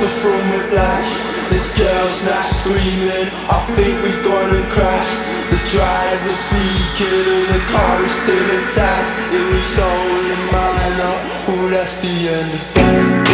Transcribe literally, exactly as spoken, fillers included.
suffer from whiplash. This girl's now screaming, I think we're gonna crash. The driver's speaking and the car is still intact. It was only minor, well that's the end of that.